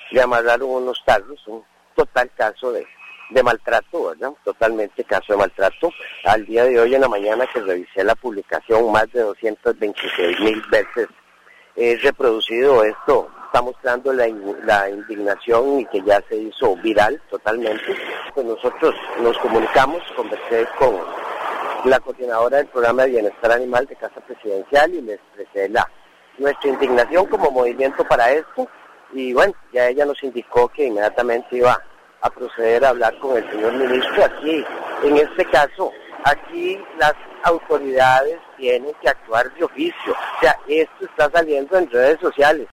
le amarraron unos tarros, un total caso de maltrato, ¿verdad? Totalmente caso de maltrato. Al día de hoy en la mañana que revisé la publicación, más de 226,000 veces he reproducido esto. Está mostrando la indignación y que ya se hizo viral totalmente. Pues nosotros nos comunicamos, conversé con la coordinadora del programa de bienestar animal de Casa Presidencial y le expresé nuestra indignación como movimiento para esto. Y bueno, ya ella nos indicó que inmediatamente iba a proceder a hablar con el señor ministro. Aquí, en este caso, aquí las autoridades tienen que actuar de oficio. O sea, esto está saliendo en redes sociales.